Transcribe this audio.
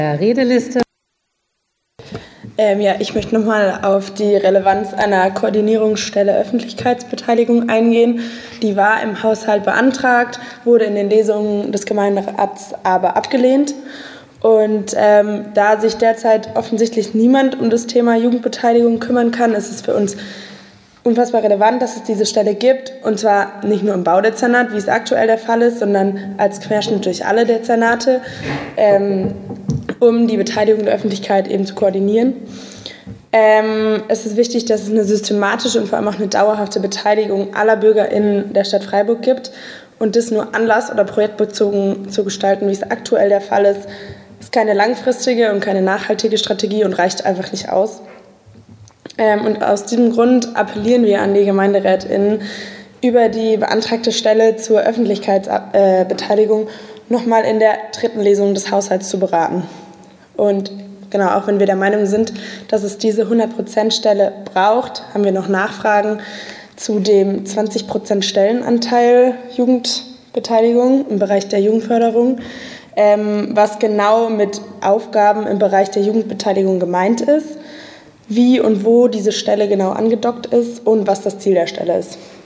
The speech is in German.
Redeliste. Ich möchte nochmal auf die Relevanz einer Koordinierungsstelle Öffentlichkeitsbeteiligung eingehen. Die war im Haushalt beantragt, wurde in den Lesungen des Gemeinderats aber abgelehnt. Und da sich derzeit offensichtlich niemand um das Thema Jugendbeteiligung kümmern kann, ist es für uns unfassbar relevant, dass es diese Stelle gibt. Und zwar nicht nur im Baudezernat, wie es aktuell der Fall ist, sondern als Querschnitt durch alle Dezernate, um die Beteiligung der Öffentlichkeit eben zu koordinieren. Es ist wichtig, dass es eine systematische und vor allem auch eine dauerhafte Beteiligung aller BürgerInnen der Stadt Freiburg gibt und das nur anlass- oder projektbezogen zu gestalten, wie es aktuell der Fall ist keine langfristige und keine nachhaltige Strategie und reicht einfach nicht aus. Und aus diesem Grund appellieren wir an die GemeinderätInnen, über die beantragte Stelle zur Öffentlichkeitsbeteiligung nochmal in der 3. Lesung des Haushalts zu beraten. Und genau, auch wenn wir der Meinung sind, dass es diese 100%-Stelle braucht, haben wir noch Nachfragen zu dem 20% Stellenanteil Jugendbeteiligung im Bereich der Jugendförderung, was genau mit Aufgaben im Bereich der Jugendbeteiligung gemeint ist, wie und wo diese Stelle genau angedockt ist und was das Ziel der Stelle ist.